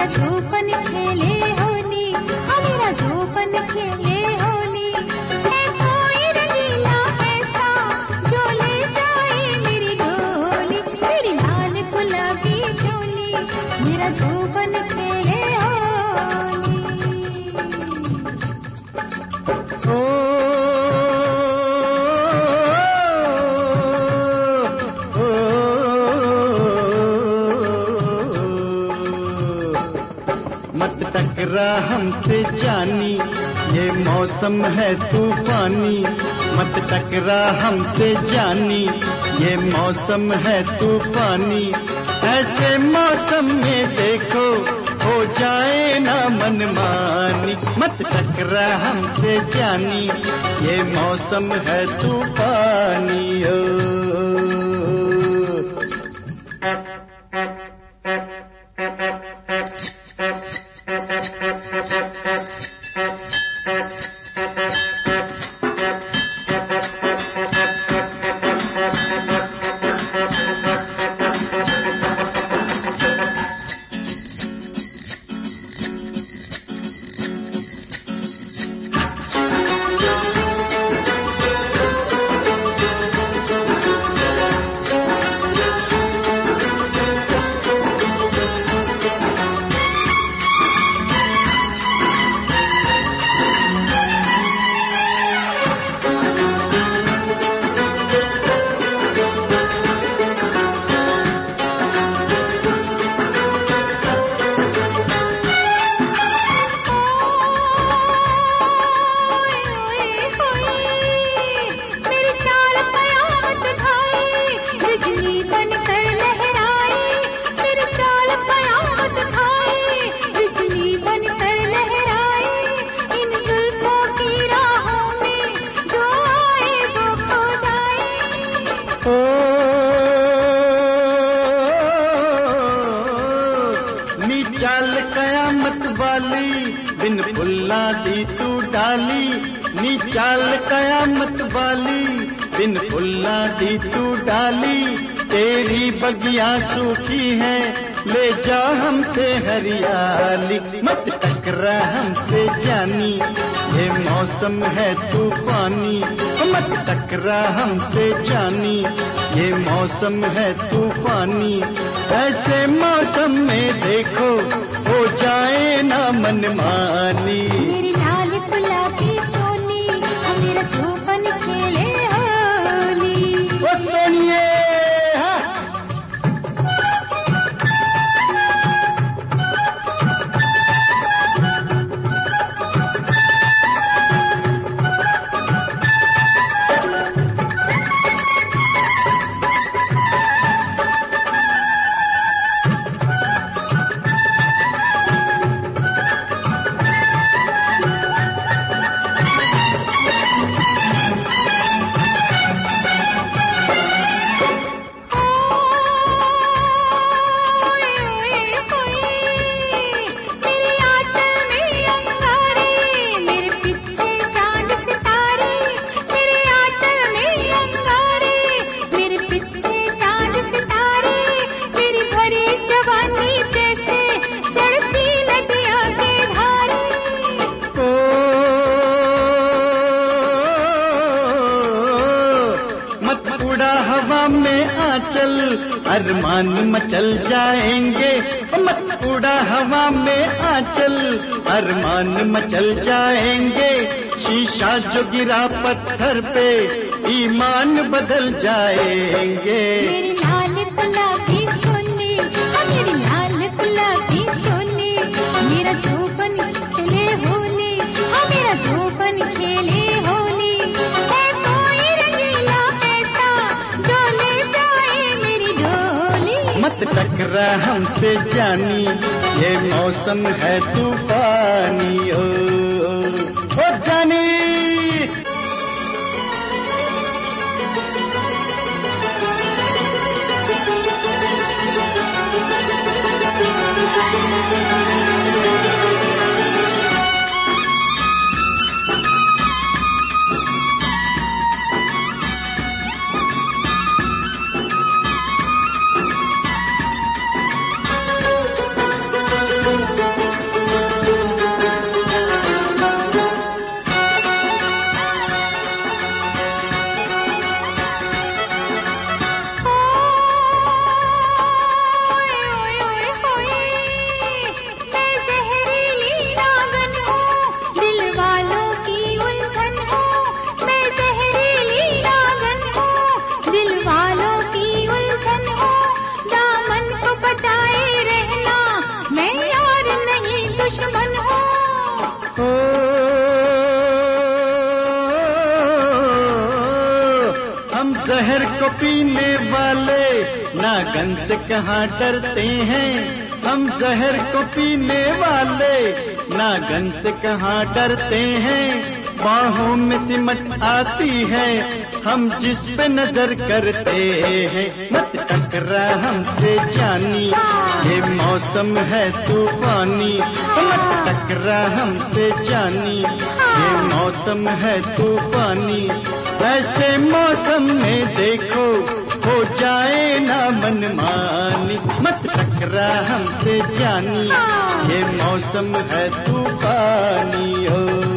मेरा जोपन खेले होली, हाँ मेरा जोपन खेले होली। है कोई रंगीला ऐसा जो ले जाए मेरी डोली, मेरी लाल गुलाबी चोली, मेरा जोपन खेले होली। मत टकरा हमसे जानी, ये मौसम है तूफानी। मत टकरा हमसे जानी, ये मौसम है तूफानी। ऐसे मौसम में देखो हो जाए ना मनमानी। मत टकरा हमसे जानी, ये मौसम है तूफानी। चाल कयामत वाली, बिन फुल्ला दी तू डाली। नी चाल कयामत वाली, बिन फुल्ला दी तू डाली। तेरी बगिया सूखी है, ले जा हमसे हरियाली। मत टकरा हमसे जानी, ये मौसम है तूफानी। मत टकरा हमसे जानी, ये मौसम है तूफानी। ऐसे मौसम में देखो हो जाए ना मनमानी। मेरी लाल गुलाबी चोली, मेरा जोपन खेले होली। ओ सोनिए चल अरमान मचल जाएंगे। मत उड़ा हवा में आंचल, अरमान मचल जाएंगे। शीशा जो गिरा पत्थर पे, ईमान बदल जाएंगे। मेरी लाल गुलाबी चोली, मेरी लाल गुलाबी चोली, मेरा जोपन खेले होली, मेरा जोपन खेले होली। है कोई रंगीला ऐसा जो ले जाए मेरी डोली। मत टकरा हमसे जानी, ये मौसम है तूफानी। ओ जानी पीने वाले नागन से कहाँ डरते हैं, हम जहर को पीने वाले नागन से कहाँ डरते हैं। बाहों में सिमट आती है हम जिस पे नजर करते हैं। मत टकरा हमसे जानी ये मौसम है तूफानी, मत टकरा हमसे जानी ये मौसम है तूफानी। ऐसे मौसम में देखो हो जाए ना मनमानी, मत टकरा हमसे जानी ये मौसम है तूफानी हो।